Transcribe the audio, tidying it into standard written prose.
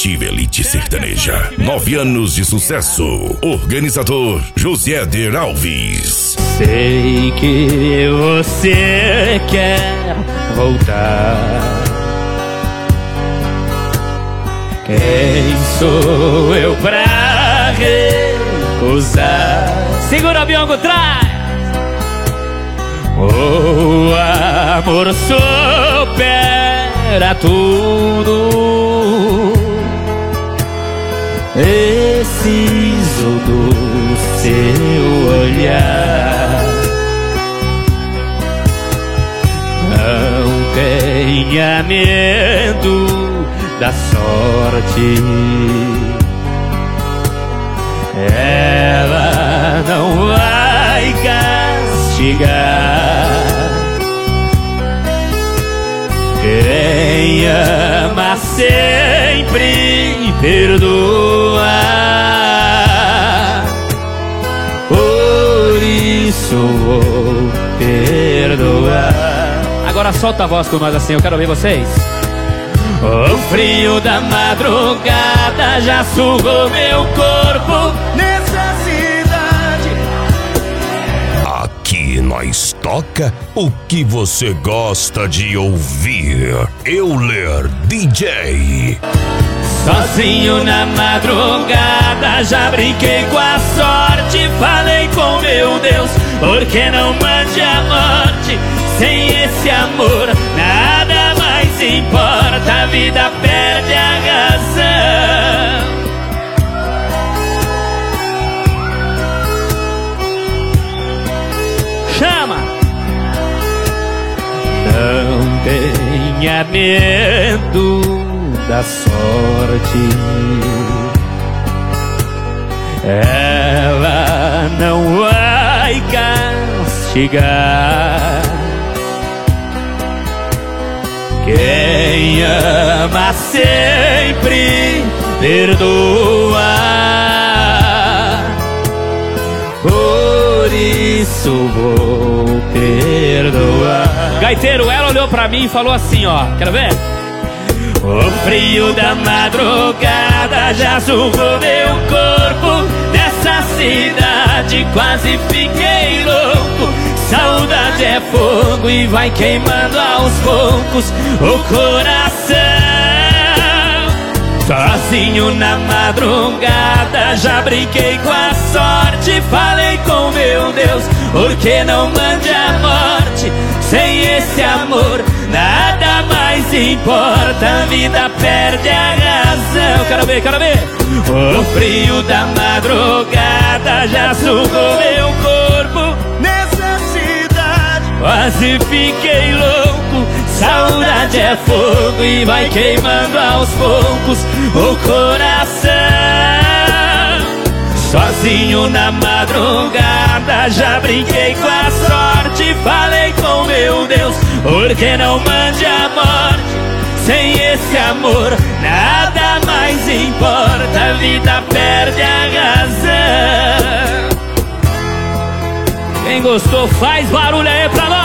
Coletivo Elite Sertaneja. 9 anos de sucesso. Organizador José de Alves. Sei que você quer voltar. Quem sou eu pra recusar? Segura o biongo, traz! O amor supera tudo. Preciso do seu olhar. Não tenha medo da sorte. Ela não vai castigar. Quem ama sempre perdoa. Por isso vou perdoar. Agora solta a voz com nós assim, eu quero ver vocês. O frio da madrugada já sugou meu corpo nessa cidade. Aqui nós toca o que você gosta de ouvir. Euler DJ. Sozinho na madrugada já brinquei com a sorte. Falei com meu Deus, por que não mande a morte? Sem esse amor nada mais importa, a vida perde a razão. Chama! Não tenha medo da sorte. Ela não vai castigar. Quem ama sempre perdoa. Por isso vou perdoar. Gaiteiro, ela olhou pra mim e falou assim, ó, quero ver? O frio da madrugada já sugou meu corpo nessa cidade, quase fiquei louco. Saudade é fogo e vai queimando aos poucos o coração. Sozinho na madrugada já brinquei com a sorte. Falei com meu Deus, por que não mande a morte? Sem esse amor nada mais importa, a vida perde a razão. Quero ver, quero ver. O frio da madrugada já sugou meu corpo nessa cidade, quase fiquei louco. Saudade é fogo e vai queimando aos poucos o coração. Sozinho na madrugada já brinquei com a sorte. Falei com meu Deus, por que não mande a morte? Sem esse amor nada mais importa, a vida perde a razão. Quem gostou faz barulho aí pra nós.